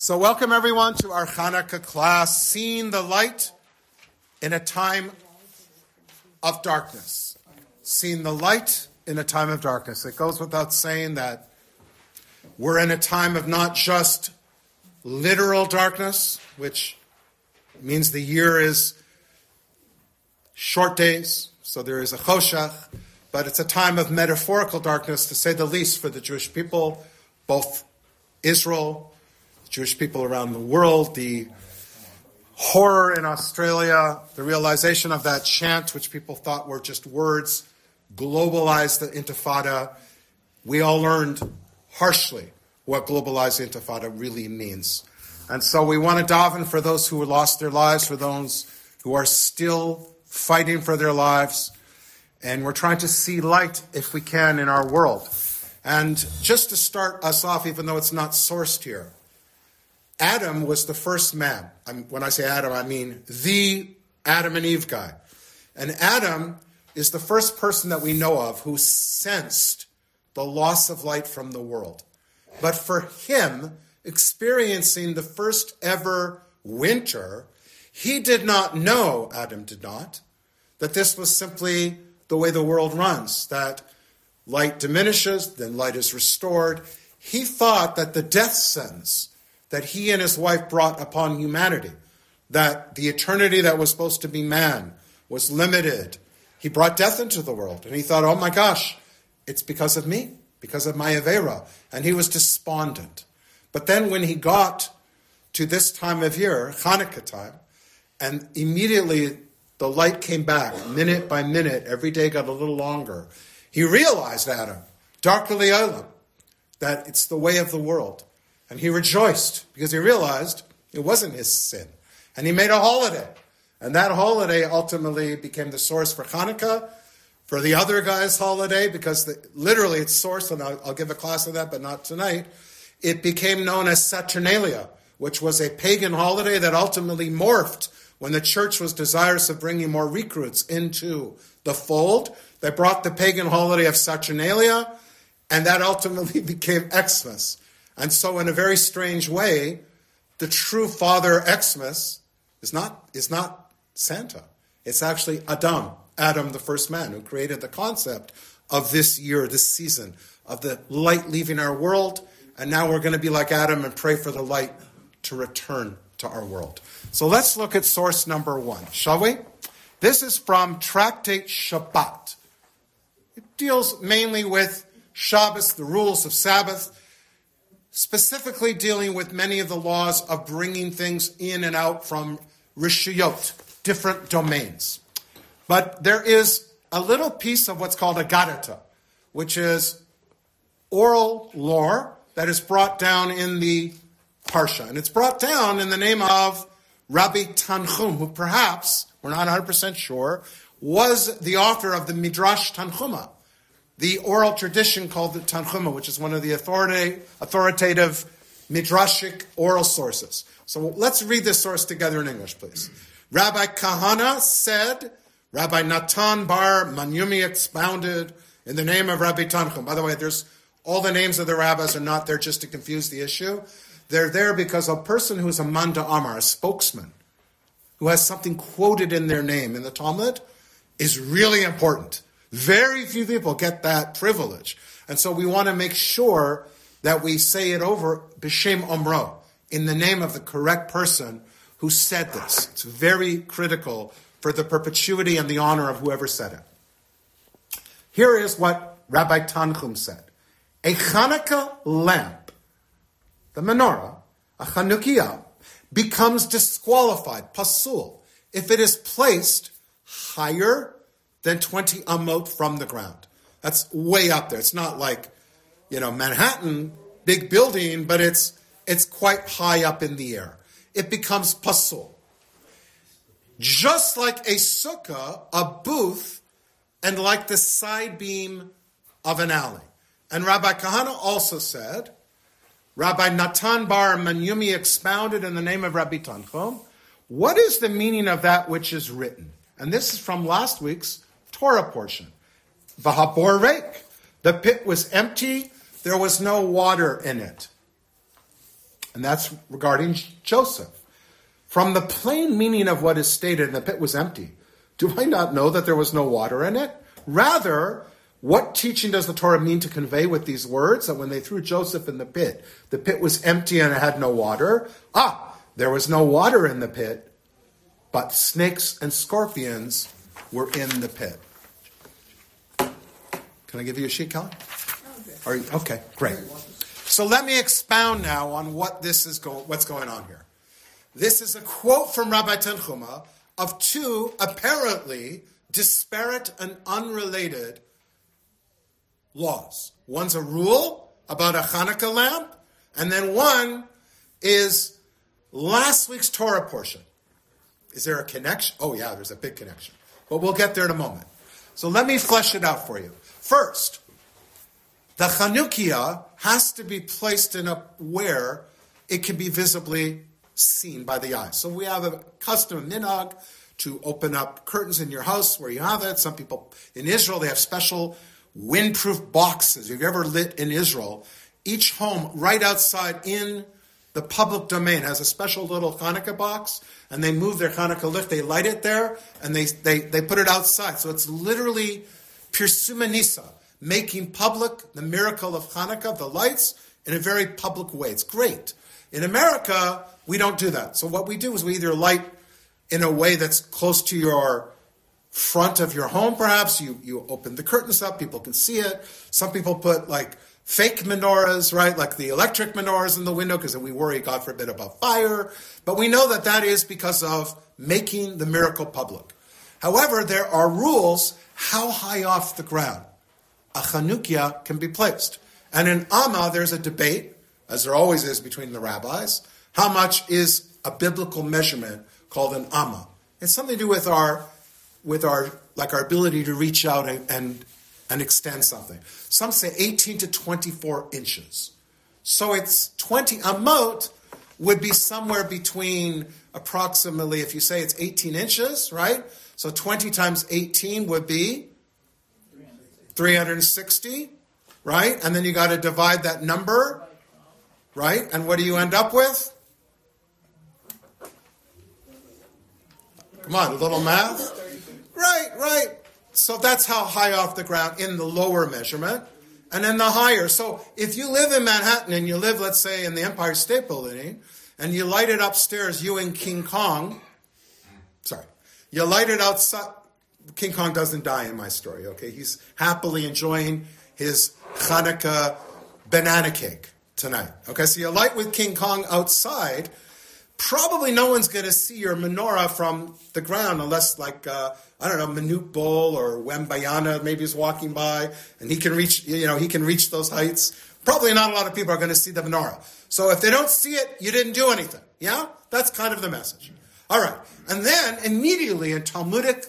So welcome everyone to our Hanukkah class, Seeing the Light in a Time of Darkness. Seeing the light in a time of darkness. It goes without saying that we're in a time of not just literal darkness, which means the year is short days, so there is a choshech, but it's a time of metaphorical darkness, to say the least, for the Jewish people, both Israel, Jewish people around the world, the horror in Australia, the realization of that chant, which people thought were just words, globalized the Intifada. We all learned harshly what globalized Intifada really means. And so we want to daven for those who lost their lives, for those who are still fighting for their lives. And we're trying to see light, if we can, in our world. And just to start us off, even though it's not sourced here, Adam was the first man. When I say Adam, I mean the Adam and Eve guy. And Adam is the first person that we know of who sensed the loss of light from the world. But for him, experiencing the first ever winter, he did not know, Adam did not, that this was simply the way the world runs, that light diminishes, then light is restored. He thought that the death sentence that he and his wife brought upon humanity, that the eternity that was supposed to be man was limited. He brought death into the world, and he thought, oh my gosh, it's because of me, because of my Avera. And he was despondent. But then when he got to this time of year, Hanukkah time, and immediately the light came back, minute by minute, every day got a little longer, he realized, Adam, darkly olam, that it's the way of the world. And he rejoiced because he realized it wasn't his sin. And he made a holiday. And that holiday ultimately became the source for Hanukkah, for the other guy's holiday, because literally its source, and I'll give a class on that, but not tonight, it became known as Saturnalia, which was a pagan holiday that ultimately morphed when the church was desirous of bringing more recruits into the fold. They brought the pagan holiday of Saturnalia, and that ultimately became Xmas. And so in a very strange way, the true father Xmas is not Santa. It's actually Adam, the first man, who created the concept of this year, this season, of the light leaving our world. And now we're going to be like Adam and pray for the light to return to our world. So let's look at source number 1, shall we? This is from Tractate Shabbat. It deals mainly with Shabbos, the rules of Sabbath, specifically dealing with many of the laws of bringing things in and out from rishuyot, different domains. But there is a little piece of what's called a Gadata, which is oral lore that is brought down in the Parsha. And it's brought down in the name of Rabbi Tanchum, who perhaps, we're not 100% sure, was the author of the Midrash Tanchuma, the oral tradition called the Tanchuma, which is one of the authoritative midrashic oral sources. So let's read this source together in English, please. Rabbi Kahana said, Rabbi Natan bar Manyumi expounded in the name of Rabbi Tanchum. By the way, all the names of the rabbis are not there just to confuse the issue. They're there because a person who's a Manda Amar, a spokesman, who has something quoted in their name in the Talmud, is really important. Very few people get that privilege. And so we want to make sure that we say it over B'Shem Omro, in the name of the correct person who said this. It's very critical for the perpetuity and the honor of whoever said it. Here is what Rabbi Tanchum said. A Hanukkah lamp, the menorah, a Chanukiah, becomes disqualified, pasul, if it is placed higher than 20 amot from the ground. That's way up there. It's not like, Manhattan, big building, but it's quite high up in the air. It becomes pasul. Just like a sukkah, a booth, and like the side beam of an alley. And Rabbi Kahana also said, Rabbi Natan bar Manyumi expounded in the name of Rabbi Tanchum, what is the meaning of that which is written? And this is from last week's Torah portion. V'habor reik. The pit was empty. There was no water in it. And that's regarding Joseph. From the plain meaning of what is stated, the pit was empty. Do I not know that there was no water in it? Rather, what teaching does the Torah mean to convey with these words? That when they threw Joseph in the pit was empty and it had no water. There was no water in the pit, but snakes and scorpions were in the pit. Can I give you a sheet, Kelly? Okay, great. So let me expound now on what's going on here. This is a quote from Rabbi Tanchuma of two apparently disparate and unrelated laws. One's a rule about a Hanukkah lamp, and then one is last week's Torah portion. Is there a connection? Oh yeah, there's a big connection. But we'll get there in a moment. So let me flesh it out for you. First, the Chanukiah has to be placed in where it can be visibly seen by the eye. So we have a custom minhag to open up curtains in your house where you have it. Some people in Israel, they have special windproof boxes. If you ever lit in Israel, each home right outside in the public domain has a special little Hanukkah box, and they move their Hanukkah licht, they light it there, and they put it outside. So it's literally Pirsuma Nisa, making public the miracle of Hanukkah, the lights, in a very public way. It's great. In America, we don't do that. So what we do is we either light in a way that's close to your front of your home, perhaps. You open the curtains up, people can see it. Some people put like fake menorahs, right? Like the electric menorahs in the window because we worry, God forbid, about fire. But we know that is because of making the miracle public. However, there are rules how high off the ground a Chanukiah can be placed. And in Amma, there's a debate, as there always is between the rabbis, how much is a biblical measurement called an Amma. It's something to do with our ability to reach out and extend something. Some say 18 to 24 inches. So it's 20 amot would be somewhere between approximately, if you say it's 18 inches, right? So 20 times 18 would be 360, right? And then you got to divide that number, right? And what do you end up with? Come on, a little math. Right. So that's how high off the ground in the lower measurement. And then the higher. So if you live in Manhattan and you live, let's say, in the Empire State Building, and you light it upstairs, you and King Kong, you light it outside. King Kong doesn't die in my story, okay? He's happily enjoying his Hanukkah banana cake tonight. Okay, so you light with King Kong outside. Probably no one's going to see your menorah from the ground unless, Manute Bol or Wembayana maybe is walking by and he can reach those heights. Probably not a lot of people are going to see the menorah. So if they don't see it, you didn't do anything. Yeah? That's kind of the message. All right. And then immediately in Talmudic,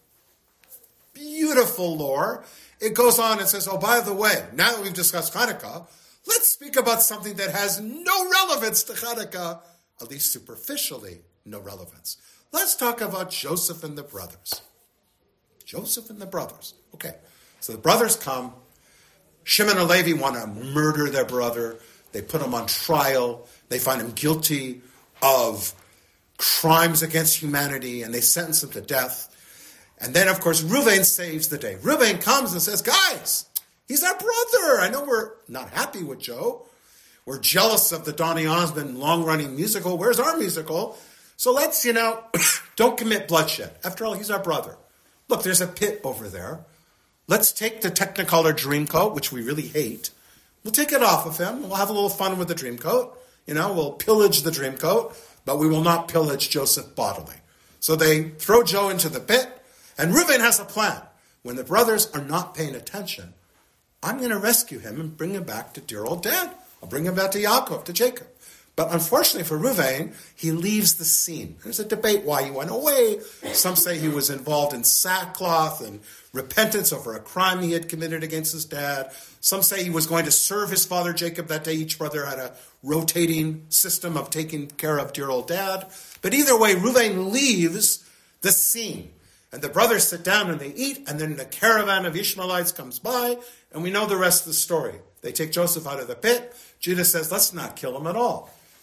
beautiful lore, it goes on and says, oh, by the way, now that we've discussed Hanukkah, let's speak about something that has no relevance to Hanukkah, at least superficially, no relevance. Let's talk about Joseph and the brothers. Joseph and the brothers. Okay, so the brothers come. Shimon and Levi want to murder their brother. They put him on trial. They find him guilty of crimes against humanity, and they sentence him to death. And then, of course, Reuven saves the day. Reuven comes and says, guys, he's our brother. I know we're not happy with Joe. We're jealous of the Donny Osmond long-running musical. Where's our musical? So let's, don't commit bloodshed. After all, he's our brother. Look, there's a pit over there. Let's take the Technicolor Dreamcoat, which we really hate. We'll take it off of him. We'll have a little fun with the Dreamcoat. We'll pillage the Dreamcoat, but we will not pillage Joseph bodily. So they throw Joe into the pit, and Reuven has a plan. When the brothers are not paying attention, I'm going to rescue him and bring him back to dear old dad. I'll bring him back to Yaakov, to Jacob. But unfortunately for Reuven, he leaves the scene. There's a debate why he went away. Some say he was involved in sackcloth and repentance over a crime he had committed against his dad. Some say he was going to serve his father Jacob that day. Each brother had a rotating system of taking care of dear old dad. But either way, Reuven leaves the scene. And the brothers sit down and they eat, and then the caravan of Ishmaelites comes by, and we know the rest of the story. They take Joseph out of the pit. Judah says, let's not kill him at all.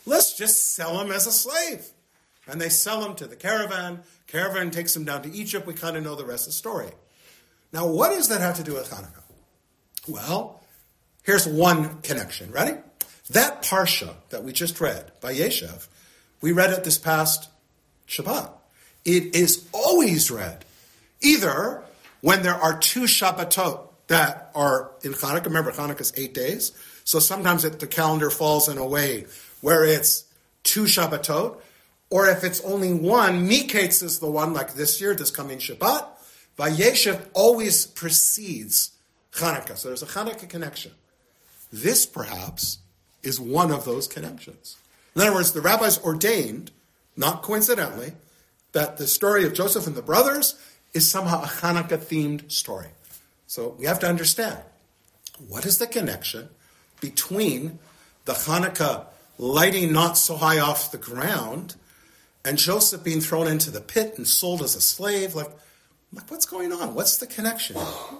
let's just sell him as a slave. And they sell him to the caravan. Caravan takes him down to Egypt. We kind of know the rest of the story. Now, what does that have to do with Hanukkah? Well, here's one connection. Ready? That parsha that we just read by Yeshev, we read it this past Shabbat. It is always read either when there are two Shabbatot that are in Hanukkah. Remember, Hanukkah is 8 days. So sometimes the calendar falls in a way where it's two Shabbatot. Or if it's only one, Miketz is the one, like this year, this coming Shabbat. Vayeshev always precedes Hanukkah. So there's a Hanukkah connection. This, perhaps, is one of those connections. In other words, the rabbis ordained, not coincidentally, that the story of Joseph and the brothers is somehow a Hanukkah-themed story. So we have to understand, what is the connection between the Hanukkah lighting not so high off the ground and Joseph being thrown into the pit and sold as a slave? Like what's going on? What's the connection?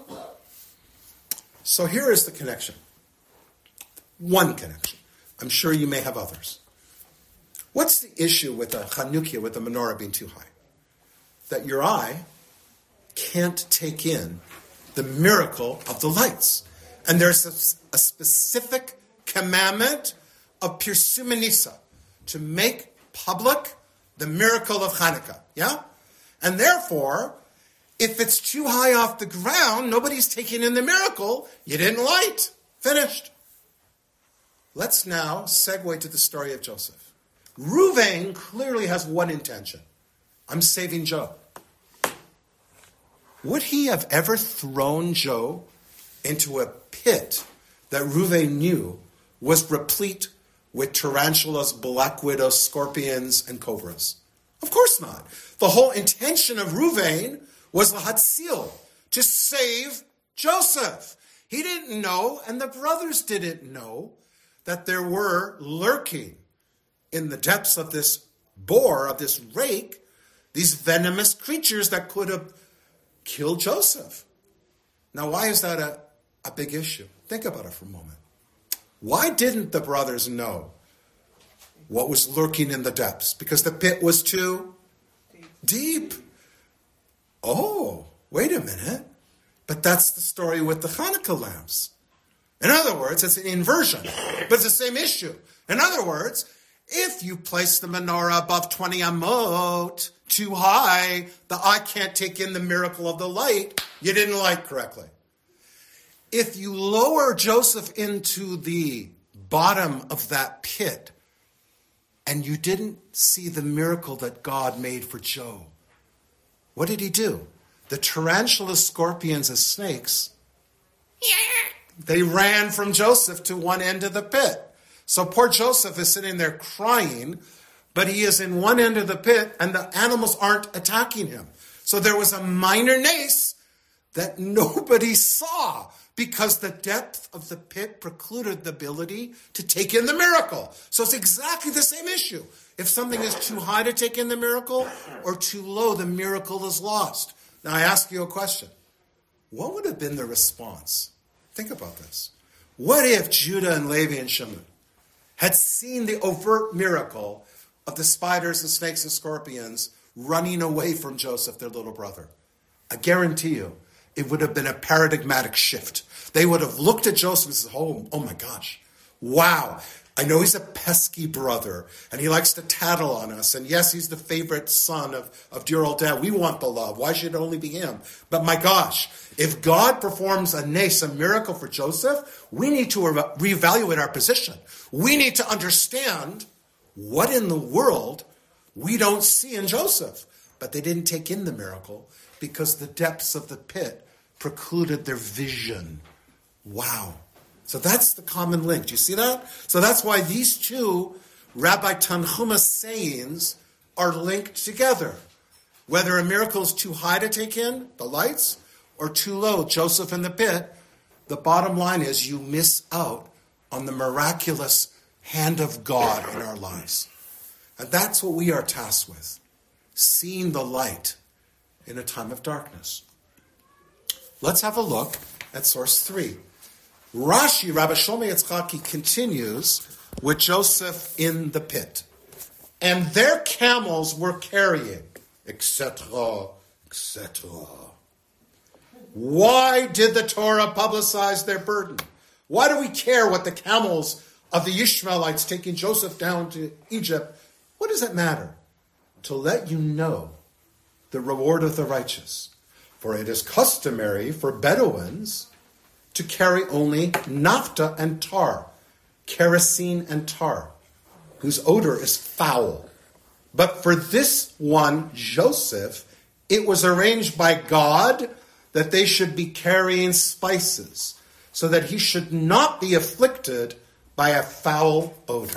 So here is the connection. One connection. I'm sure you may have others. What's the issue with the Chanukia, with the menorah being too high? That your eye can't take in the miracle of the lights. And there's a specific commandment of Pirsumanisa to make public the miracle of Hanukkah. Yeah? And therefore, if it's too high off the ground, nobody's taking in the miracle, you didn't light. Finished. Let's now segue to the story of Joseph. Reuven clearly has one intention. I'm saving Joe. Would he have ever thrown Joe into a pit that Reuven knew was replete with tarantulas, black widows, scorpions, and cobras? Of course not. The whole intention of Reuven was lahatzil, to save Joseph. He didn't know, and the brothers didn't know, that there were lurking in the depths of this bore, of this rake, these venomous creatures that could have killed Joseph. Now, why is that a big issue? Think about it for a moment. Why didn't the brothers know what was lurking in the depths? Because the pit was too deep. Oh, wait a minute. But that's the story with the Hanukkah lamps. In other words, it's an inversion, but it's the same issue. In other words, if you place the menorah above 20 amot, too high, the eye can't take in the miracle of the light, you didn't light correctly. If you lower Joseph into the bottom of that pit, and you didn't see the miracle that God made for Joe, what did he do? The tarantulas, scorpions, and snakes, they ran from Joseph to one end of the pit. So poor Joseph is sitting there crying, but he is in one end of the pit, and the animals aren't attacking him. So there was a minor nace that nobody saw, because the depth of the pit precluded the ability to take in the miracle. So it's exactly the same issue. If something is too high to take in the miracle, or too low, the miracle is lost. Now I ask you a question. What would have been the response? Think about this. What if Judah and Levi and Shimon had seen the overt miracle of the spiders and snakes and scorpions running away from Joseph, their little brother? I guarantee you, it would have been a paradigmatic shift. They would have looked at Joseph and said, oh my gosh, wow. I know he's a pesky brother, and he likes to tattle on us. And yes, he's the favorite son of dear old dad. We want the love. Why should it only be him? But my gosh, if God performs a miracle for Joseph, we need to reevaluate our position. We need to understand what in the world we don't see in Joseph. But they didn't take in the miracle because the depths of the pit precluded their vision. Wow. So that's the common link. Do you see that? So that's why these two Rabbi Tanhuma's sayings are linked together. Whether a miracle is too high to take in, the lights, or too low, Joseph in the pit, the bottom line is you miss out on the miraculous hand of God in our lives. And that's what we are tasked with. Seeing the light in a time of darkness. Let's have a look at source 3. Rashi, Rabbi Shlomo Yitzchaki, continues with Joseph in the pit. And their camels were carrying, etc., etc. Why did the Torah publicize their burden? Why do we care what the camels of the Ishmaelites taking Joseph down to Egypt? What does it matter? To let you know the reward of the righteous. For it is customary for Bedouins to carry only naphtha and tar, kerosene and tar, whose odor is foul. But for this one, Joseph, it was arranged by God that they should be carrying spices, so that he should not be afflicted by a foul odor.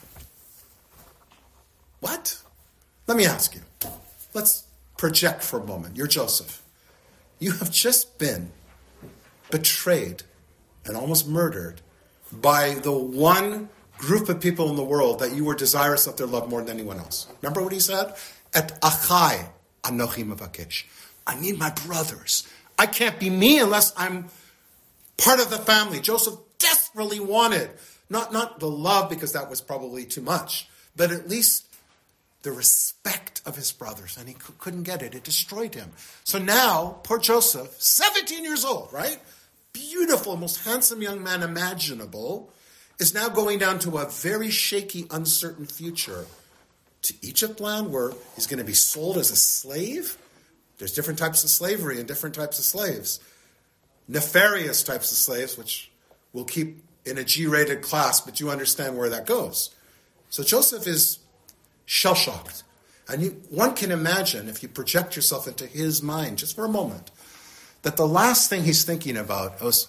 What? Let me ask you. Let's project for a moment. You're Joseph. You have just been betrayed and almost murdered by the one group of people in the world that you were desirous of their love more than anyone else. Remember what he said? Et achai anochi mevakesh. I need my brothers. I can't be me unless I'm part of the family. Joseph desperately wanted, not the love, because that was probably too much, but at least the respect of his brothers, and he couldn't get it. It destroyed him. So now, poor Joseph, 17 years old, right? Beautiful, most handsome young man imaginable, is now going down to a very shaky, uncertain future to Egypt land, where he's going to be sold as a slave. There's different types of slavery and different types of slaves. Nefarious types of slaves, which we'll keep in a G-rated class, but you understand where that goes. So Joseph is shell-shocked. And one can imagine, if you project yourself into his mind just for a moment, that the last thing he's thinking about was,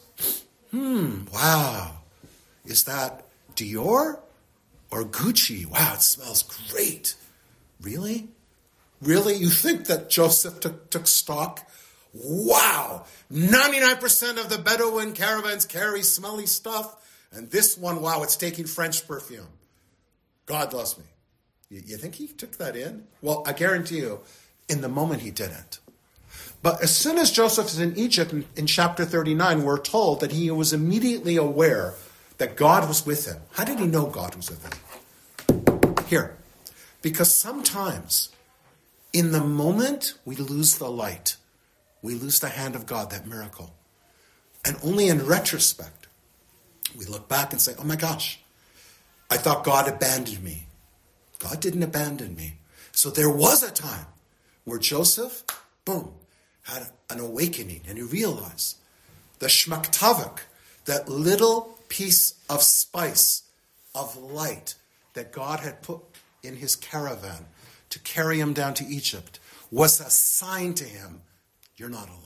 wow, is that Dior or Gucci? Wow, it smells great. Really? Really? You think that Joseph took stock? Wow, 99% of the Bedouin caravans carry smelly stuff, and this one, wow, it's taking French perfume. God loves me. You think he took that in? Well, I guarantee you, in the moment he didn't. But as soon as Joseph is in Egypt, in chapter 39, we're told that he was immediately aware that God was with him. How did he know God was with him? Here. Because sometimes, in the moment, we lose the light. We lose the hand of God, that miracle. And only in retrospect, we look back and say, oh my gosh, I thought God abandoned me. God didn't abandon me. So there was a time where Joseph, boom, had an awakening, and he realized the shmaktavik, that little piece of spice, of light that God had put in his caravan to carry him down to Egypt, was a sign to him, you're not alone.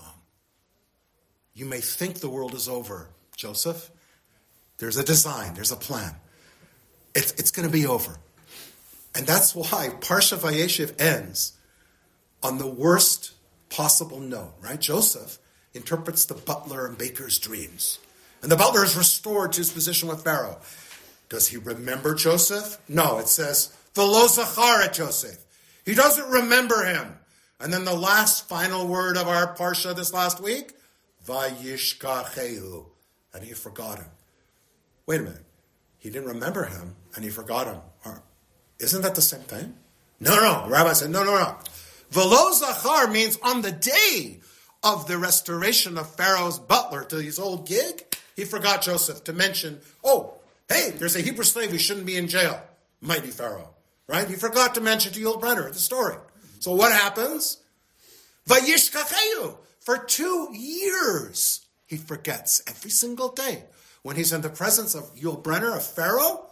You may think the world is over, Joseph. There's a design, there's a plan. It's going to be over. And that's why Parsha Vayeshev ends on the worst possible note, right? Joseph interprets the butler and baker's dreams. And the butler is restored to his position with Pharaoh. Does he remember Joseph? No, it says, V'lo zachar et Joseph. He doesn't remember him. And then the last final word of our Parsha this last week, Vayishkachehu. And he forgot him. Wait a minute. He didn't remember him, and he forgot him. Isn't that the same thing? No. Rabbi said, no. V'lo zachar means on the day of the restoration of Pharaoh's butler to his old gig, he forgot Joseph to mention, oh, hey, there's a Hebrew slave who shouldn't be in jail. Mighty Pharaoh, right? He forgot to mention to Yul Brenner the story. So what happens? Vayishkachehu. For 2 years, he forgets every single day. When he's in the presence of Yul Brenner, of Pharaoh,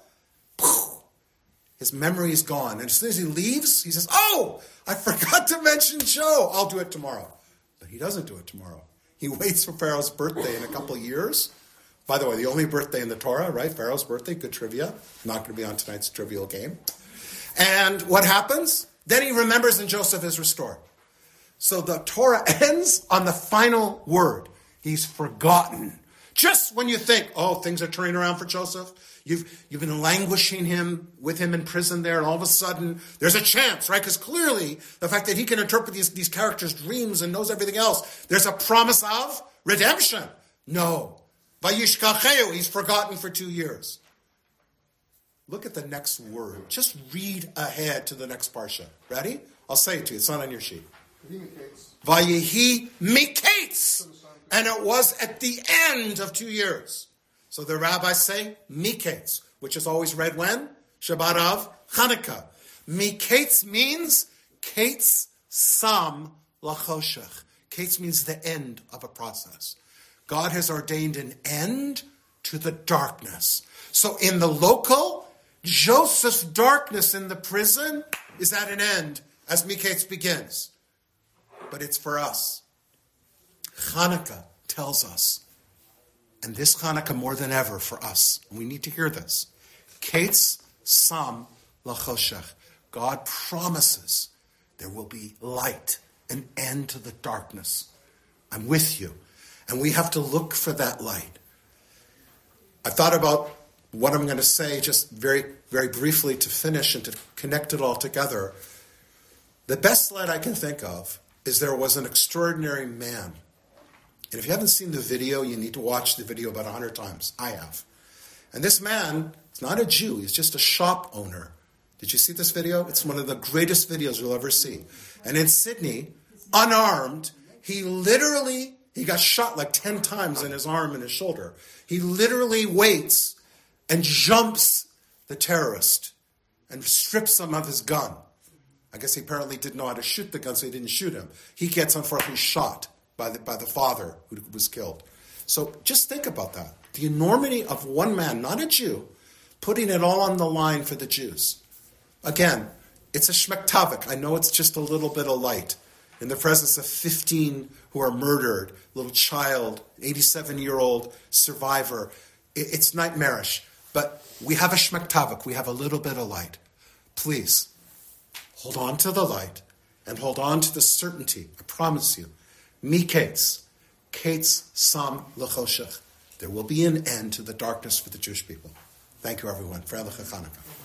his memory is gone. And as soon as he leaves, he says, oh, I forgot to mention Joe. I'll do it tomorrow. But he doesn't do it tomorrow. He waits for Pharaoh's birthday in a couple of years. By the way, the only birthday in the Torah, right? Pharaoh's birthday, good trivia. Not going to be on tonight's trivial game. And what happens? Then he remembers and Joseph is restored. So the Torah ends on the final word. He's forgotten. Just when you think, oh, things are turning around for Joseph, you've been languishing with him in prison there, and all of a sudden, there's a chance, right? Because clearly, the fact that he can interpret these characters' dreams and knows everything else, there's a promise of redemption. No. Vayishkachehu, he's forgotten for 2 years. Look at the next word. Just read ahead to the next parsha. Ready? I'll say it to you. It's not on your sheet. Vayehi miketz. And it was at the end of 2 years. So the rabbis say miketz, which is always read when? Shabbat of Hanukkah. Miketz means ketz sam lachoshech. Ketz means the end of a process. God has ordained an end to the darkness. So in the local, Joseph's darkness in the prison is at an end as Miketz begins. But it's for us. Hanukkah tells us, and this Hanukkah more than ever for us, and we need to hear this, Ketz sam lachoshech. God promises there will be light, an end to the darkness. I'm with you. And we have to look for that light. I thought about what I'm going to say just very, very briefly to finish and to connect it all together. The best light I can think of is there was an extraordinary man. And if you haven't seen the video, you need to watch the video about 100 times. I have. And this man is not a Jew. He's just a shop owner. Did you see this video? It's one of the greatest videos you'll ever see. And in Sydney, unarmed, he got shot like 10 times in his arm and his shoulder. He literally waits and jumps the terrorist and strips him of his gun. I guess he apparently didn't know how to shoot the gun, so he didn't shoot him. He gets, unfortunately, shot by the father who was killed. So just think about that. The enormity of one man, not a Jew, putting it all on the line for the Jews. Again, it's a shmektavik. I know it's just a little bit of light. In the presence of 15 who are murdered, little child, 87-year-old survivor, it's nightmarish. But we have a shmektavik. We have a little bit of light. Please, hold on to the light and hold on to the certainty. I promise you. Miketz, ketz sam lechoshech. There will be an end to the darkness for the Jewish people. Thank you, everyone. Freiliche Chanukah.